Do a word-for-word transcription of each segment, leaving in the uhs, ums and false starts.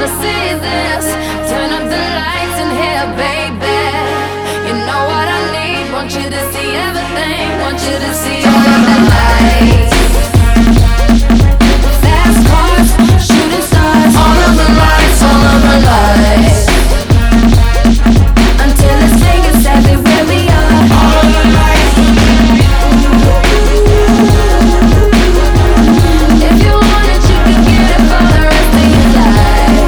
to see this. Turn up the lights in here, baby. You know what I need. Want you to see everything. Want you to see all of the lights. Fast cars, shooting stars. All of the lights, all of the lights. Until it's big and savvy where we are. All of the lights. If you want it, you can get it for the rest of your life.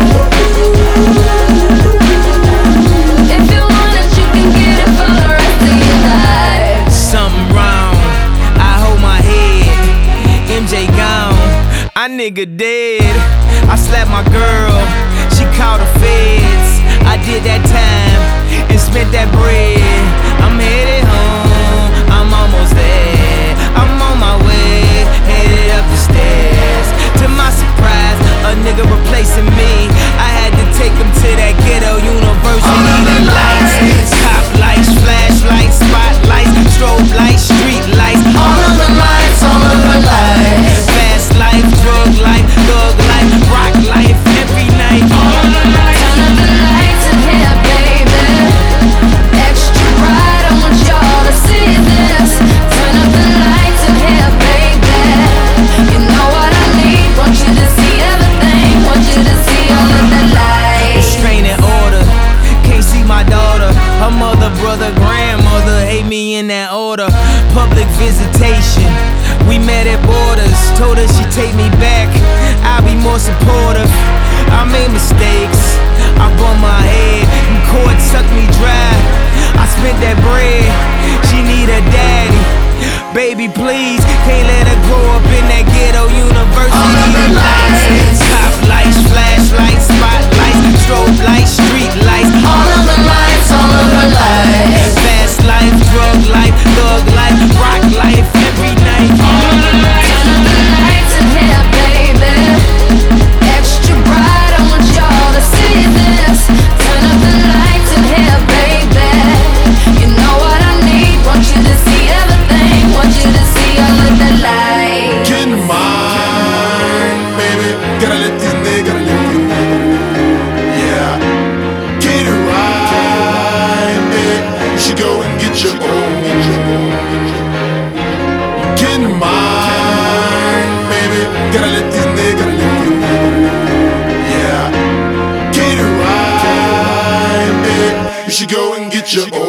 If you want it, you can get it for the rest of your life. Something wrong, I hold my head. M J gone, I nigga dead. I slapped my girl, she called the feds. I did that time and spent that bread. I'm headed home, I'm almost there. I'm on my way, headed up the stairs. To my surprise, a nigga replacing me. I had to take him to that ghetto university. The lights, top lights, flashlights, spotlights, strobe lights, street lights. All of the lights, all of the lights. Fast life, drug life, thug life, rock life, every night. All of the lights. Turn up the lights in here, baby. Extra bright, I want y'all to see this. Turn up the lights in here, baby. You know what I need. Want you to see everything. Want you to see all of the lights. Restraining order, can't see my daughter. Her mother, brother, grandmother hate me in that order. Public visitation, we met at borders. Told her she'd take me back, I'll be more supportive. I made mistakes, I bumped my head, and court sucked me dry. I spent that bread, she need a daddy. Baby, please, can't let her grow up in that ghetto university. All of the lights. Top lights, flashlights, spotlights, strobe lights, street lights. All of the lights, all of the lights. Fast life, drug life, thug life, rock life, every night. All of the lights. Turn up the lights in here, baby. Extra bright, I want y'all to see this. Turn up the lights in here, baby. You know what I need. Want you to see everything. Want you to see all of the lights. Get in mine, baby. Gotta let these niggas, gotta let these niggas. Yeah. Get it right, baby. You should go and get your own. Get in mine, baby. Gotta let these niggas, gotta let these niggas. Yeah. Get it right, baby. You should go and get your own.